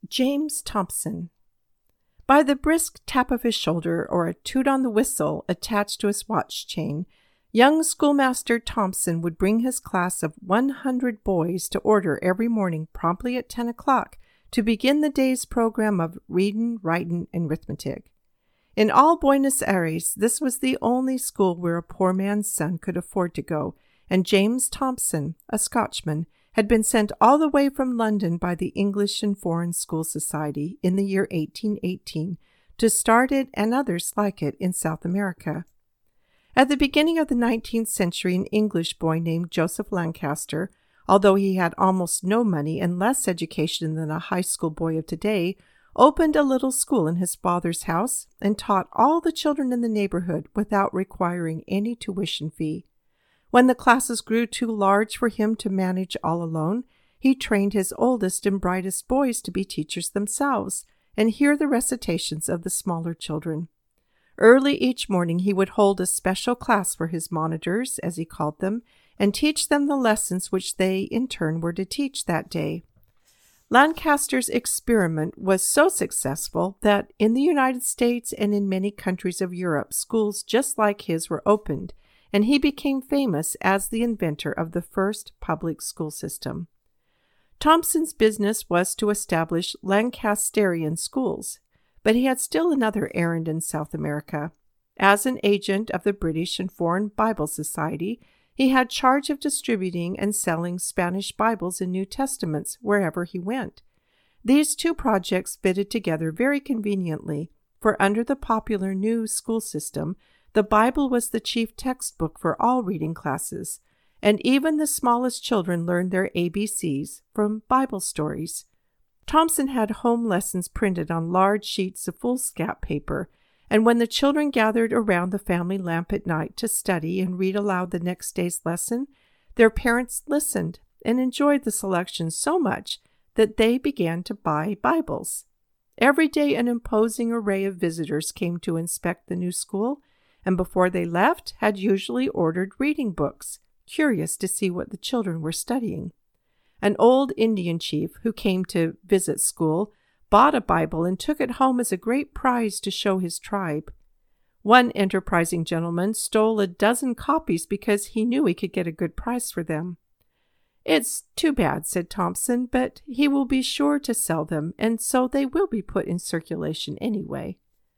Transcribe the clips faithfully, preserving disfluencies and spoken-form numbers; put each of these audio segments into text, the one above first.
James Thompson. By the brisk tap of his shoulder or a toot on the whistle attached to his watch chain, young schoolmaster Thompson would bring his class of one hundred boys to order every morning promptly at ten o'clock to begin the day's program of readin', writin', and arithmetic. In all Buenos Aires, this was the only school where a poor man's son could afford to go, and James Thompson, a Scotchman, had been sent all the way from London by the English and Foreign School Society in the year eighteen eighteen to start it and others like it in South America. At the beginning of the nineteenth century, an English boy named Joseph Lancaster, although he had almost no money and less education than a high school boy of today, opened a little school in his father's house and taught all the children in the neighborhood without requiring any tuition fee. When the classes grew too large for him to manage all alone, he trained his oldest and brightest boys to be teachers themselves and hear the recitations of the smaller children. Early each morning he would hold a special class for his monitors, as he called them, and teach them the lessons which they in turn were to teach that day. Lancaster's experiment was so successful that in the United States and in many countries of Europe, schools just like his were opened, and he became famous as the inventor of the first public school system. Thompson's business was to establish Lancasterian schools, but he had still another errand in South America. As an agent of the British and Foreign Bible Society, he had charge of distributing and selling Spanish Bibles and New Testaments wherever he went. These two projects fitted together very conveniently, for under the popular new school system, the Bible was the chief textbook for all reading classes, and even the smallest children learned their A B Cs from Bible stories. Thompson had home lessons printed on large sheets of foolscap paper, and when the children gathered around the family lamp at night to study and read aloud the next day's lesson, their parents listened and enjoyed the selection so much that they began to buy Bibles. Every day an imposing array of visitors came to inspect the new school, and before they left had usually ordered reading books, curious to see what the children were studying. An old Indian chief who came to visit school bought a Bible and took it home as a great prize to show his tribe. One enterprising gentleman stole a dozen copies because he knew he could get a good price for them. "It's too bad," said Thompson, "but he will be sure to sell them, and so they will be put in circulation anyway."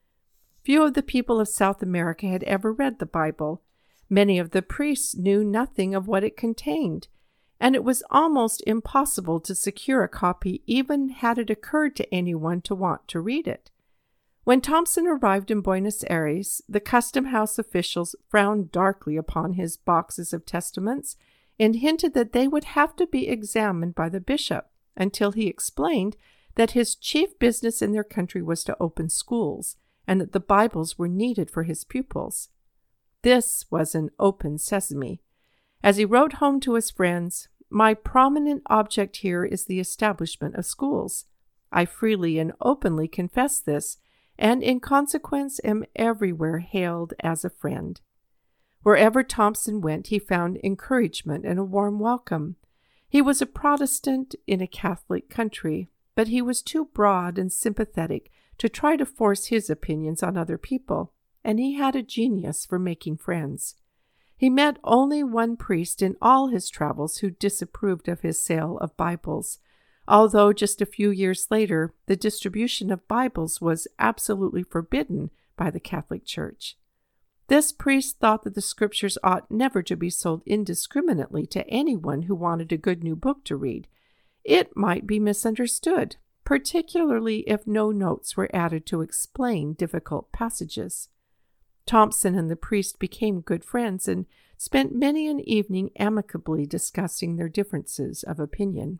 Few of the people of South America had ever read the Bible. Many of the priests knew nothing of what it contained, and it was almost impossible to secure a copy even had it occurred to anyone to want to read it. When Thompson arrived in Buenos Aires, the custom house officials frowned darkly upon his boxes of testaments and hinted that they would have to be examined by the bishop, until he explained that his chief business in their country was to open schools, and that the Bibles were needed for his pupils. This was an open sesame. As he wrote home to his friends, "My prominent object here is the establishment of schools. I freely and openly confess this, and in consequence am everywhere hailed as a friend." Wherever Thompson went, he found encouragement and a warm welcome. He was a Protestant in a Catholic country, but he was too broad and sympathetic to try to force his opinions on other people, and he had a genius for making friends. He met only one priest in all his travels who disapproved of his sale of Bibles, although just a few years later the distribution of Bibles was absolutely forbidden by the Catholic Church. This priest thought that the Scriptures ought never to be sold indiscriminately to anyone who wanted a good new book to read. It might be misunderstood, particularly if no notes were added to explain difficult passages. Thompson and the priest became good friends and spent many an evening amicably discussing their differences of opinion.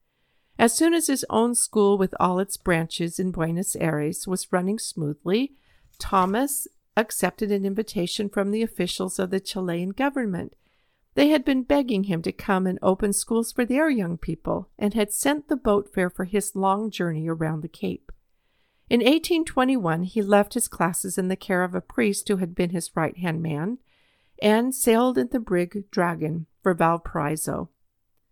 As soon as his own school with all its branches in Buenos Aires was running smoothly, Thomas accepted an invitation from the officials of the Chilean government. They had been begging him to come and open schools for their young people, and had sent the boat fare for his long journey around the Cape. In eighteen twenty-one, he left his classes in the care of a priest who had been his right-hand man, and sailed in the brig Dragon for Valparaiso.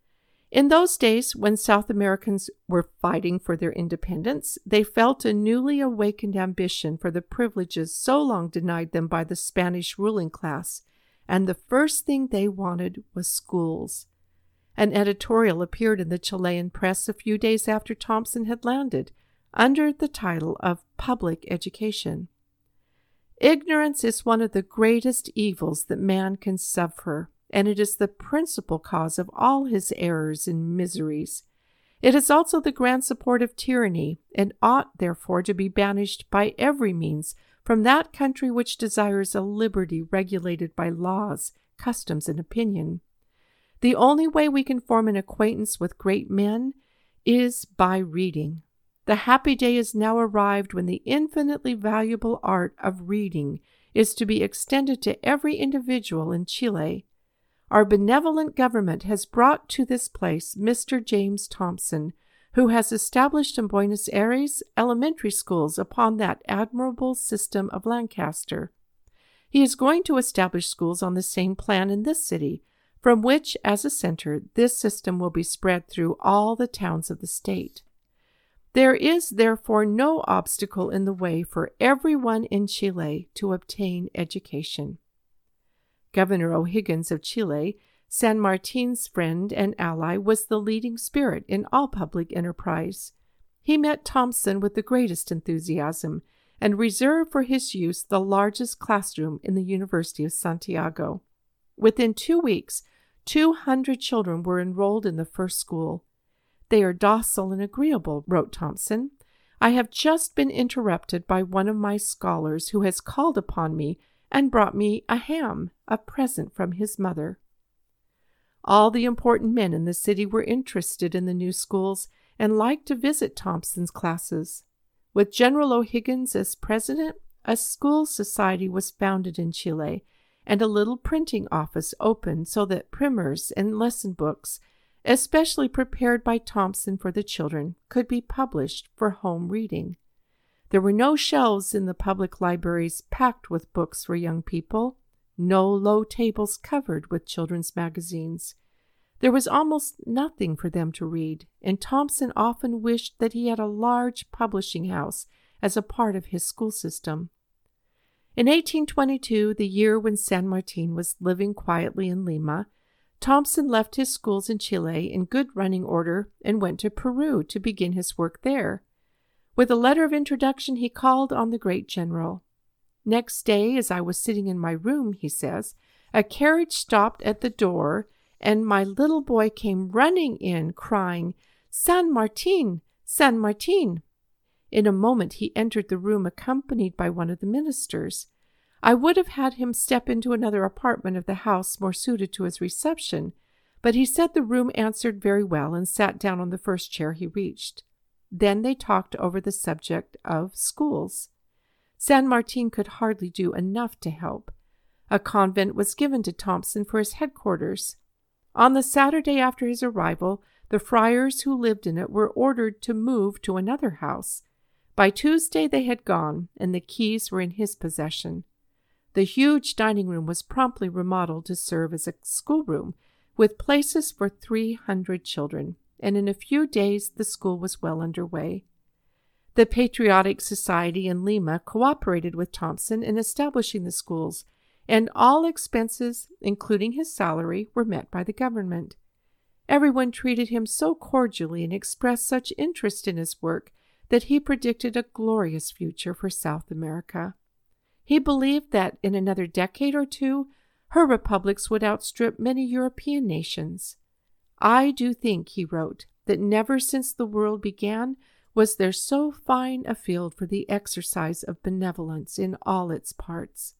In those days, when South Americans were fighting for their independence, they felt a newly awakened ambition for the privileges so long denied them by the Spanish ruling class, and the first thing they wanted was schools. An editorial appeared in the Chilean press a few days after Thompson had landed, under the title of Public Education. Ignorance is one of the greatest evils that man can suffer, and it is the principal cause of all his errors and miseries. It is also the grand support of tyranny, and ought therefore to be banished by every means from that country which desires a liberty regulated by laws, customs, and opinion. The only way we can form an acquaintance with great men is by reading. The happy day is now arrived when the infinitely valuable art of reading is to be extended to every individual in Chile. Our benevolent government has brought to this place Mister James Thompson, who has established in Buenos Aires elementary schools upon that admirable system of Lancaster. He is going to establish schools on the same plan in this city, from which, as a center, this system will be spread through all the towns of the state. There is therefore no obstacle in the way for everyone in Chile to obtain education. Governor O'Higgins of Chile, San Martin's friend and ally, was the leading spirit in all public enterprise. He met Thompson with the greatest enthusiasm and reserved for his use the largest classroom in the University of Santiago. Within two weeks, two hundred children were enrolled in the first school. "They are docile and agreeable," wrote Thompson. "I have just been interrupted by one of my scholars who has called upon me and brought me a ham, a present from his mother." All the important men in the city were interested in the new schools and liked to visit Thompson's classes. With General O'Higgins as president, a school society was founded in Chile, and a little printing office opened so that primers and lesson books, especially prepared by Thompson for the children, could be published for home reading. There were no shelves in the public libraries packed with books for young people, no low tables covered with children's magazines. There was almost nothing for them to read, and Thompson often wished that he had a large publishing house as a part of his school system. In eighteen twenty-two, the year when San Martin was living quietly in Lima, Thompson left his schools in Chile in good running order and went to Peru to begin his work there. With a letter of introduction, he called on the great general. "Next day, as I was sitting in my room," he says, "a carriage stopped at the door, and my little boy came running in, crying, 'San Martin! San Martin!' In a moment he entered the room accompanied by one of the ministers. I would have had him step into another apartment of the house more suited to his reception, but he said the room answered very well and sat down on the first chair he reached. Then they talked over the subject of schools. San Martin could hardly do enough to help. A convent was given to Thompson for his headquarters. On the Saturday after his arrival, the friars who lived in it were ordered to move to another house. By Tuesday they had gone, and the keys were in his possession. The huge dining room was promptly remodeled to serve as a schoolroom, with places for three hundred children, and in a few days the school was well underway. The Patriotic Society in Lima cooperated with Thompson in establishing the schools, and all expenses, including his salary, were met by the government. Everyone treated him so cordially and expressed such interest in his work that he predicted a glorious future for South America. He believed that in another decade or two, her republics would outstrip many European nations. "I do think," he wrote, "that never since the world began was there so fine a field for the exercise of benevolence in all its parts."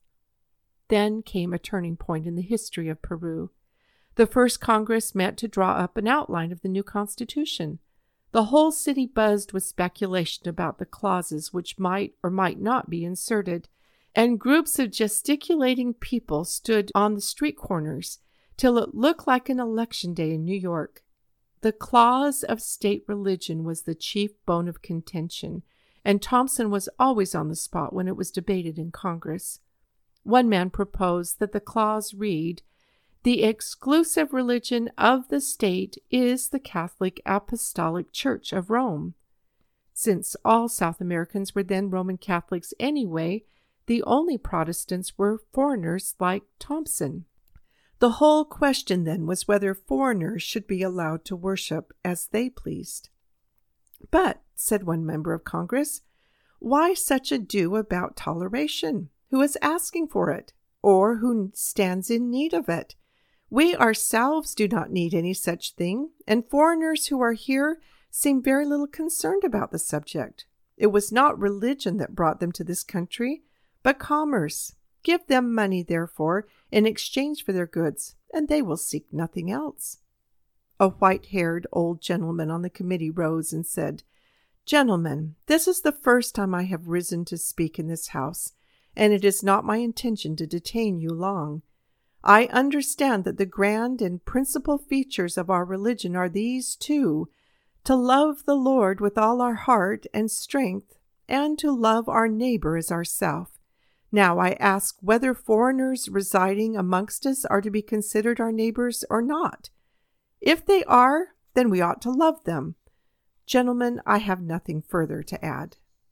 Then came a turning point in the history of Peru. The first Congress met to draw up an outline of the new constitution. The whole city buzzed with speculation about the clauses which might or might not be inserted, and groups of gesticulating people stood on the street corners till it looked like an election day in New York. The clause of state religion was the chief bone of contention, and Thompson was always on the spot when it was debated in Congress. One man proposed that the clause read, The exclusive religion of the state is the Catholic Apostolic Church of Rome. Since all South Americans were then Roman Catholics anyway, the only Protestants were foreigners like Thompson. The whole question then was whether foreigners should be allowed to worship as they pleased. But, said one member of Congress, why such ado about toleration? Who is asking for it, or who stands in need of it? We ourselves do not need any such thing, and foreigners who are here seem very little concerned about the subject. It was not religion that brought them to this country, but commerce. Give them money, therefore, in exchange for their goods, and they will seek nothing else. A white-haired old gentleman on the committee rose and said, Gentlemen, this is the first time I have risen to speak in this house, and it is not my intention to detain you long. I understand that the grand and principal features of our religion are these two, to love the Lord with all our heart and strength, and to love our neighbor as ourself. Now I ask whether foreigners residing amongst us are to be considered our neighbors or not. If they are, then we ought to love them. Gentlemen, I have nothing further to add.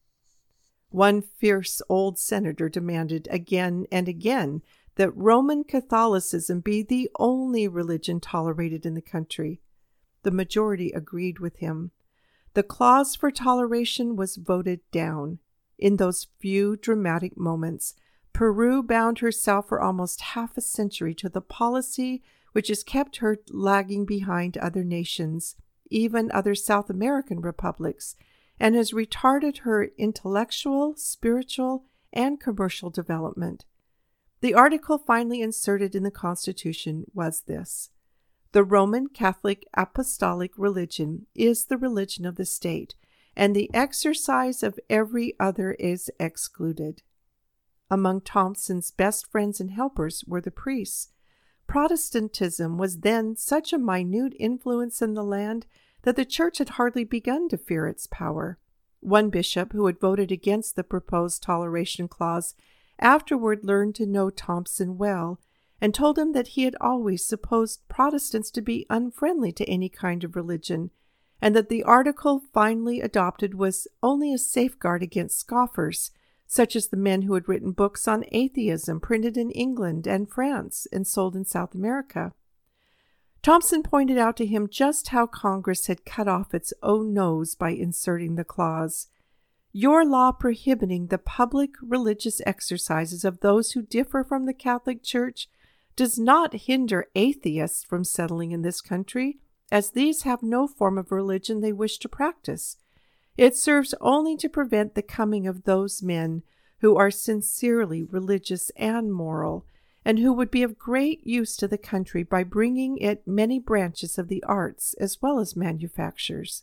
One fierce old senator demanded again and again that Roman Catholicism be the only religion tolerated in the country. The majority agreed with him. The clause for toleration was voted down. In those few dramatic moments, Peru bound herself for almost half a century to the policy which has kept her lagging behind other nations, even other South American republics, and has retarded her intellectual, spiritual, and commercial development. The article finally inserted in the Constitution was this: The Roman Catholic Apostolic religion is the religion of the state, and the exercise of every other is excluded. Among Thompson's best friends and helpers were the priests. Protestantism was then such a minute influence in the land that the church had hardly begun to fear its power. One bishop who had voted against the proposed toleration clause afterward learned to know Thompson well and told him that he had always supposed Protestants to be unfriendly to any kind of religion, and that the article finally adopted was only a safeguard against scoffers, such as the men who had written books on atheism printed in England and France and sold in South America. Thompson pointed out to him just how Congress had cut off its own nose by inserting the clause, Your law prohibiting the public religious exercises of those who differ from the Catholic Church does not hinder atheists from settling in this country, as these have no form of religion they wish to practice. It serves only to prevent the coming of those men who are sincerely religious and moral, and who would be of great use to the country by bringing it many branches of the arts as well as manufactures.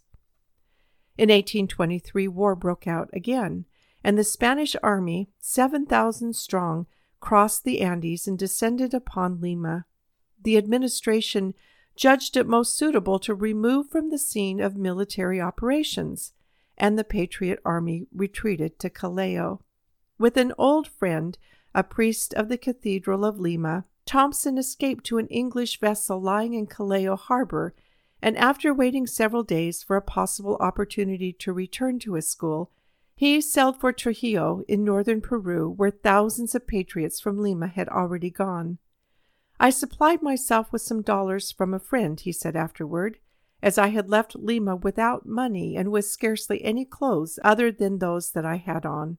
In eighteen twenty-three, war broke out again, and the Spanish army, seven thousand strong, crossed the Andes and descended upon Lima. The administration judged it most suitable to remove from the scene of military operations, and the Patriot army retreated to Callao. With an old friend, a priest of the Cathedral of Lima, Thompson escaped to an English vessel lying in Callao harbor, and after waiting several days for a possible opportunity to return to his school, he sailed for Trujillo in northern Peru, where thousands of patriots from Lima had already gone. I supplied myself with some dollars from a friend, he said afterward, as I had left Lima without money and with scarcely any clothes other than those that I had on.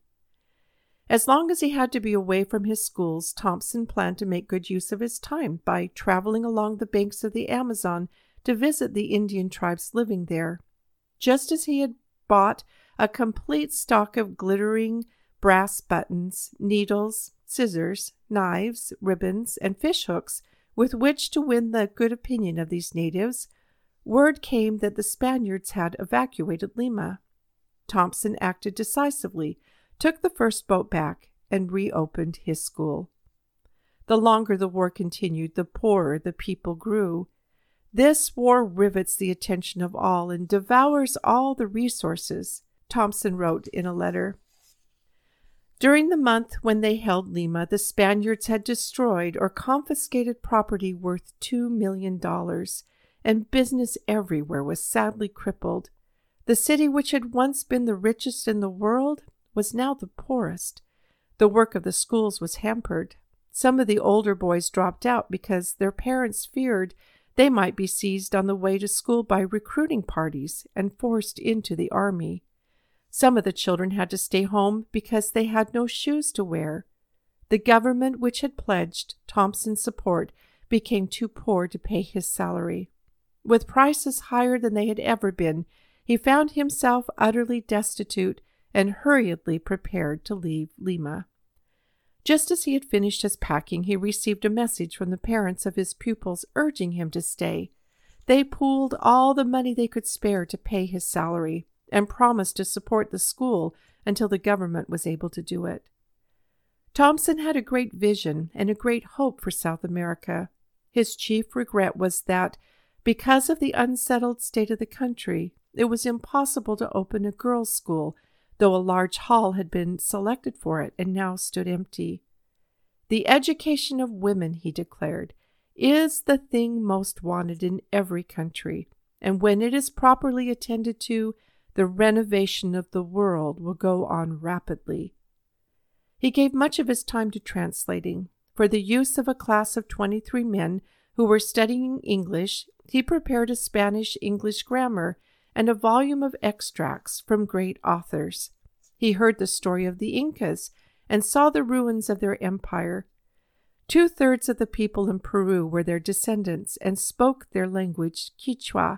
As long as he had to be away from his schools, Thompson planned to make good use of his time by traveling along the banks of the Amazon to visit the Indian tribes living there. Just as he had bought a complete stock of glittering brass buttons, needles, scissors, knives, ribbons, and fish hooks with which to win the good opinion of these natives, word came that the Spaniards had evacuated Lima. Thompson acted decisively, took the first boat back, and reopened his school. The longer the war continued, the poorer the people grew. This war rivets the attention of all and devours all the resources, Thompson wrote in a letter. During the month when they held Lima, the Spaniards had destroyed or confiscated property worth two million dollars, and business everywhere was sadly crippled. The city, which had once been the richest in the world, was now the poorest. The work of the schools was hampered. Some of the older boys dropped out because their parents feared they might be seized on the way to school by recruiting parties and forced into the army. Some of the children had to stay home because they had no shoes to wear. The government, which had pledged Thompson's support, became too poor to pay his salary. With prices higher than they had ever been, he found himself utterly destitute and hurriedly prepared to leave Lima. Just as he had finished his packing, he received a message from the parents of his pupils urging him to stay. They pooled all the money they could spare to pay his salary and promised to support the school until the government was able to do it. Thompson had a great vision and a great hope for South America. His chief regret was that, because of the unsettled state of the country, it was impossible to open a girls' school, though a large hall had been selected for it and now stood empty. The education of women, he declared, is the thing most wanted in every country, and when it is properly attended to, the renovation of the world will go on rapidly. He gave much of his time to translating. For the use of a class of twenty-three men who were studying English, he prepared a Spanish-English grammar and a volume of extracts from great authors. He heard the story of the Incas and saw the ruins of their empire. Two-thirds of the people in Peru were their descendants and spoke their language, Quichua.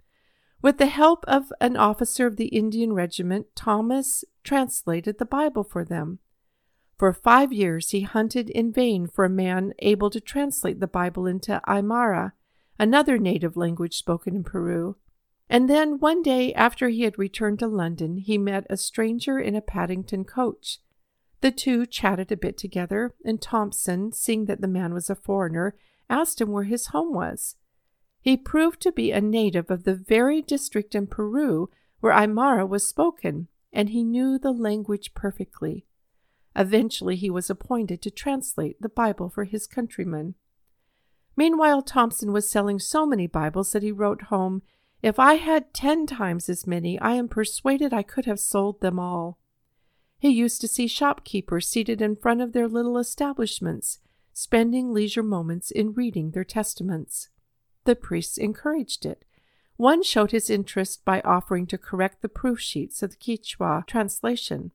With the help of an officer of the Indian regiment, Thomas translated the Bible for them. For five years he hunted in vain for a man able to translate the Bible into Aymara, another native language spoken in Peru. And then one day after he had returned to London, he met a stranger in a Paddington coach. The two chatted a bit together, and Thompson, seeing that the man was a foreigner, asked him where his home was. He proved to be a native of the very district in Peru where Aymara was spoken, and he knew the language perfectly. Eventually he was appointed to translate the Bible for his countrymen. Meanwhile, Thompson was selling so many Bibles that he wrote home, "If I had ten times as many, I am persuaded I could have sold them all." He used to see shopkeepers seated in front of their little establishments, spending leisure moments in reading their testaments. The priests encouraged it. One showed his interest by offering to correct the proof sheets of the Quichua translation.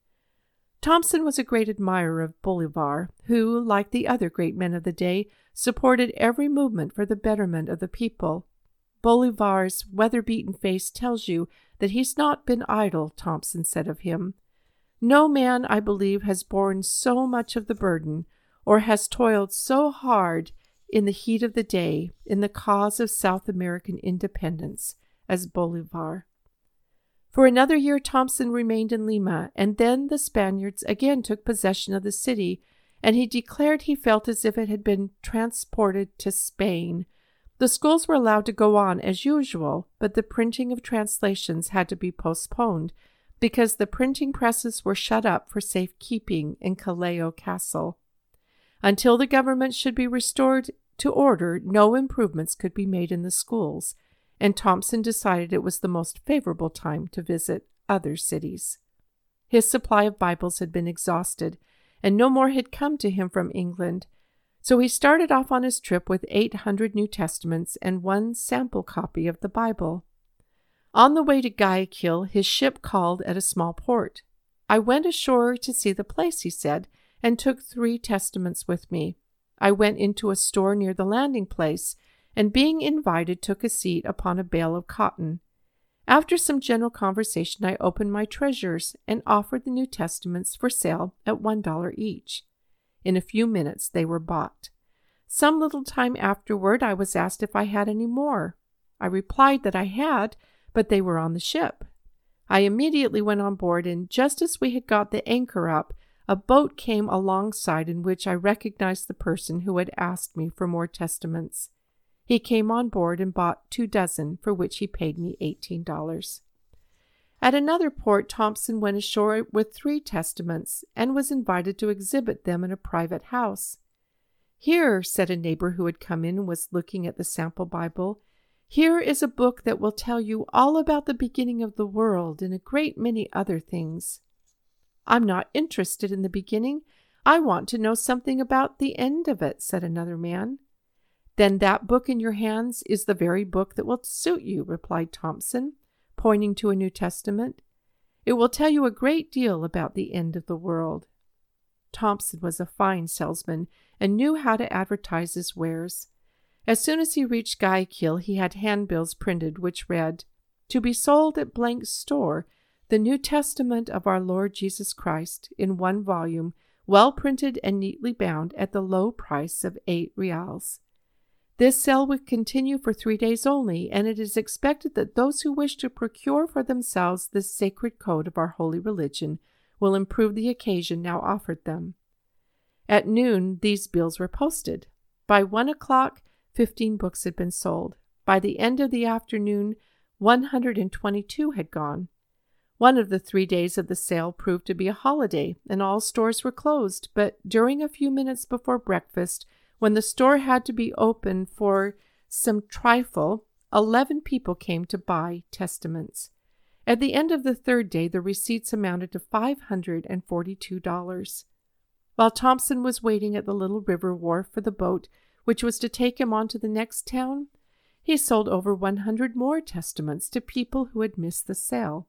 Thompson was a great admirer of Bolivar, who, like the other great men of the day, supported every movement for the betterment of the people. Bolivar's weather-beaten face tells you that he's not been idle, Thompson said of him. No man, I believe, has borne so much of the burden, or has toiled so hard in the heat of the day in the cause of South American independence as Bolivar. For another year Thompson remained in Lima, and then the Spaniards again took possession of the city, and he declared he felt as if it had been transported to Spain. The schools were allowed to go on as usual, but the printing of translations had to be postponed because the printing presses were shut up for safekeeping in Callao Castle. Until the government should be restored to order, no improvements could be made in the schools, and Thompson decided it was the most favorable time to visit other cities. His supply of Bibles had been exhausted, and no more had come to him from England, so he started off on his trip with eight hundred New Testaments and one sample copy of the Bible. On the way to Guayaquil, his ship called at a small port. I went ashore to see the place, he said, and took three testaments with me. I went into a store near the landing place, and being invited, took a seat upon a bale of cotton. After some general conversation, I opened my treasures and offered the New Testaments for sale at one dollar each. In a few minutes they were bought. Some little time afterward I was asked if I had any more. I replied that I had, but they were on the ship. I immediately went on board, and just as we had got the anchor up, a boat came alongside in which I recognized the person who had asked me for more testaments. He came on board and bought two dozen, for which he paid me eighteen dollars. At another port, Thompson went ashore with three testaments and was invited to exhibit them in a private house. "Here," said a neighbor who had come in and was looking at the sample Bible, "here is a book that will tell you all about the beginning of the world and a great many other things." "I'm not interested in the beginning. I want to know something about the end of it," said another man. "Then that book in your hands is the very book that will suit you," replied Thompson, pointing to a New Testament. "It will tell you a great deal about the end of the world." Thompson was a fine salesman and knew how to advertise his wares. As soon as he reached Guayaquil, he had handbills printed which read, "To be sold at Blank's store, the New Testament of our Lord Jesus Christ, in one volume, well printed and neatly bound at the low price of eight reals. This sale will continue for three days only, and it is expected that those who wish to procure for themselves this sacred code of our holy religion will improve the occasion now offered them." At noon, these bills were posted. By one o'clock, fifteen books had been sold. By the end of the afternoon, one hundred twenty-two had gone. One of the three days of the sale proved to be a holiday, and all stores were closed, but during a few minutes before breakfast, when the store had to be open for some trifle, eleven people came to buy testaments. At the end of the third day, the receipts amounted to five hundred forty-two dollars. While Thompson was waiting at the little river wharf for the boat, which was to take him on to the next town, he sold over one hundred more testaments to people who had missed the sale.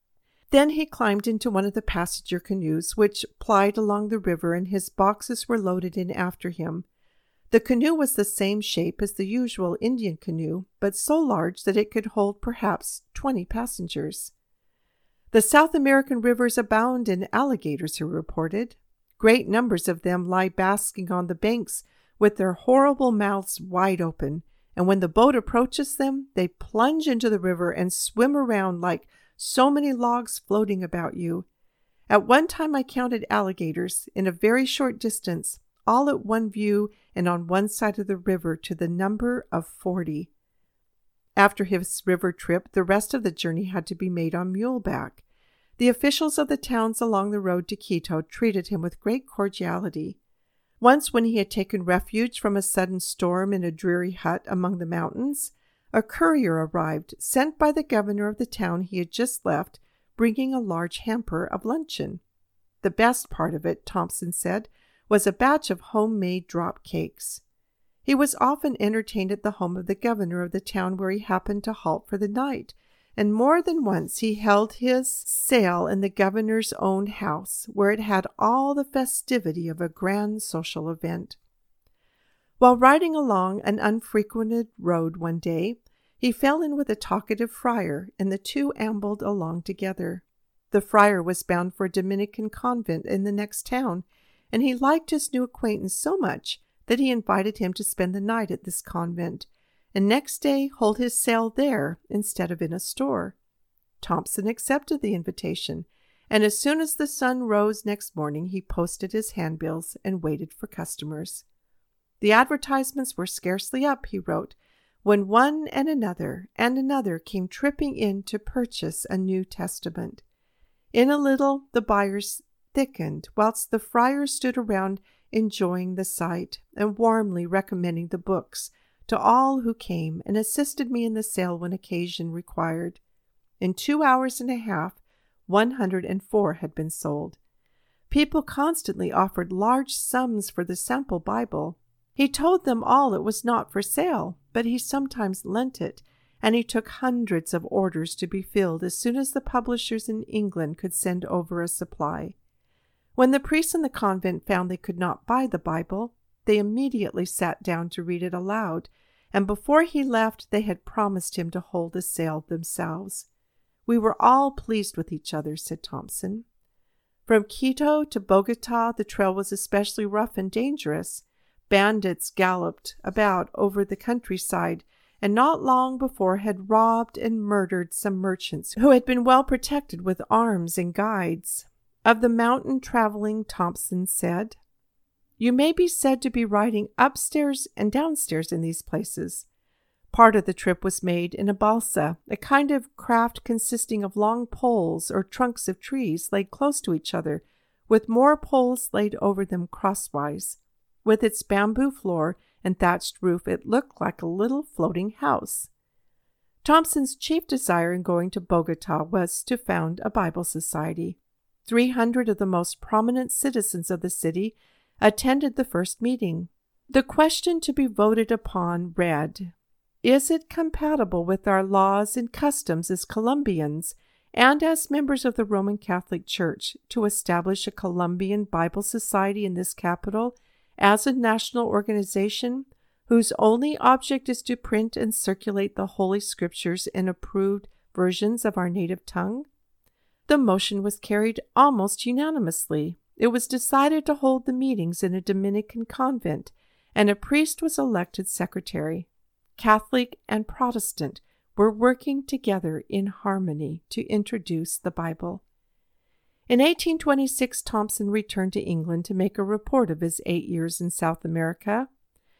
Then he climbed into one of the passenger canoes, which plied along the river, and his boxes were loaded in after him. The canoe was the same shape as the usual Indian canoe, but so large that it could hold perhaps twenty passengers. "The South American rivers abound in alligators," he reported. "Great numbers of them lie basking on the banks with their horrible mouths wide open, and when the boat approaches them, they plunge into the river and swim around like so many logs floating about you. At one time I counted alligators in a very short distance, all at one view and on one side of the river, to the number of forty." After his river trip, the rest of the journey had to be made on muleback. The officials of the towns along the road to Quito treated him with great cordiality. Once, when he had taken refuge from a sudden storm in a dreary hut among the mountains, a courier arrived, sent by the governor of the town he had just left, bringing a large hamper of luncheon. The best part of it, Thompson said, was a batch of homemade drop cakes. He was often entertained at the home of the governor of the town where he happened to halt for the night, and more than once he held his sale in the governor's own house, where it had all the festivity of a grand social event. While riding along an unfrequented road one day, he fell in with a talkative friar, and the two ambled along together. The friar was bound for a Dominican convent in the next town, and he liked his new acquaintance so much that he invited him to spend the night at this convent, and next day hold his sale there instead of in a store. Thompson accepted the invitation, and as soon as the sun rose next morning, he posted his handbills and waited for customers. The advertisements were scarcely up, he wrote, when one and another and another came tripping in to purchase a New Testament. In a little the buyers thickened, whilst the friar stood around enjoying the sight and warmly recommending the books to all who came, and assisted me in the sale when occasion required. In two hours and a half, one hundred and four had been sold. People constantly offered large sums for the sample Bible. He told them all it was not for sale, but he sometimes lent it, and he took hundreds of orders to be filled as soon as the publishers in England could send over a supply. When the priests in the convent found they could not buy the Bible, they immediately sat down to read it aloud, and before he left they had promised him to hold a sale themselves. "We were all pleased with each other," said Thompson. From Quito to Bogota, the trail was especially rough and dangerous. Bandits galloped about over the countryside, and not long before had robbed and murdered some merchants who had been well protected with arms and guides. Of the mountain traveling, Thompson said, "You may be said to be riding upstairs and downstairs in these places. Part of the trip was made in a balsa, a kind of craft consisting of long poles or trunks of trees laid close to each other, with more poles laid over them crosswise. With its bamboo floor and thatched roof, it looked like a little floating house. Thompson's chief desire in going to Bogota was to found a Bible society. Three hundred of the most prominent citizens of the city attended the first meeting. The question to be voted upon read, "Is it compatible with our laws and customs as Colombians and as members of the Roman Catholic Church to establish a Colombian Bible Society in this capital as a national organization whose only object is to print and circulate the Holy Scriptures in approved versions of our native tongue?" The motion was carried almost unanimously. It was decided to hold the meetings in a Dominican convent, and a priest was elected secretary. Catholic and Protestant were working together in harmony to introduce the Bible. In eighteen twenty-six, Thompson returned to England to make a report of his eight years in South America.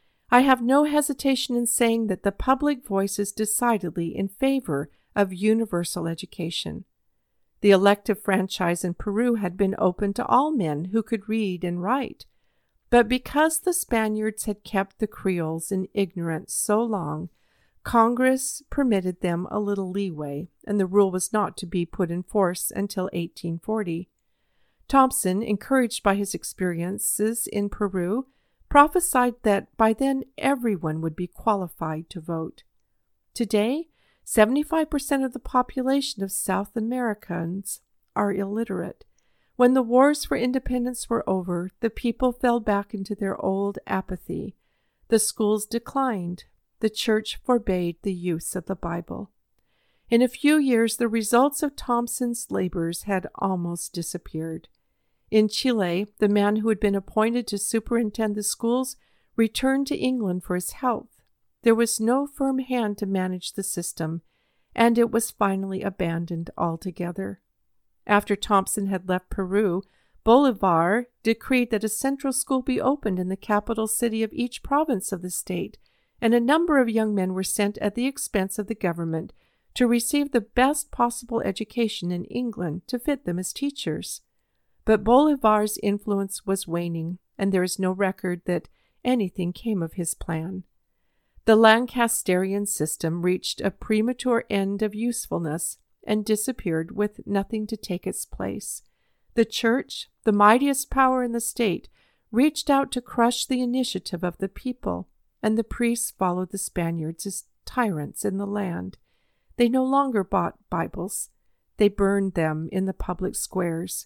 I have no hesitation in saying that the public voice is decidedly in favor of universal education. The elective franchise in Peru had been open to all men who could read and write, but because the Spaniards had kept the Creoles in ignorance so long, Congress permitted them a little leeway, and the rule was not to be put in force until eighteen forty. Thompson, encouraged by his experiences in Peru, prophesied that by then everyone would be qualified to vote. Today, seventy-five percent of the population of South Americans are illiterate. When the wars for independence were over, the people fell back into their old apathy. The schools declined. The church forbade the use of the Bible. In a few years, the results of Thompson's labors had almost disappeared. In Chile, the man who had been appointed to superintend the schools returned to England for his health. There was no firm hand to manage the system, and it was finally abandoned altogether. After Thompson had left Peru, Bolivar decreed that a central school be opened in the capital city of each province of the state, and a number of young men were sent at the expense of the government to receive the best possible education in England to fit them as teachers. But Bolivar's influence was waning, and there is no record that anything came of his plan. The Lancasterian system reached a premature end of usefulness and disappeared with nothing to take its place. The church, the mightiest power in the state, reached out to crush the initiative of the people, and the priests followed the Spaniards as tyrants in the land. They no longer bought Bibles. They burned them in the public squares.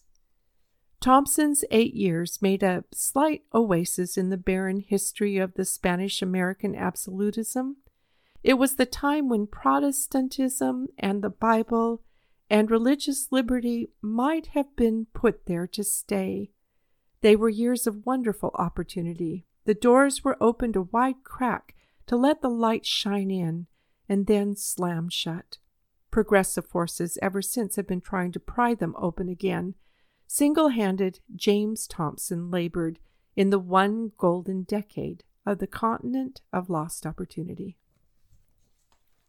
Thompson's eight years made a slight oasis in the barren history of the Spanish-American absolutism. It was the time when Protestantism and the Bible and religious liberty might have been put there to stay. They were years of wonderful opportunity. The doors were opened a wide crack to let the light shine in, and then slammed shut. Progressive forces ever since have been trying to pry them open again. Single-handed, James Thompson labored in the one golden decade of the continent of lost opportunity.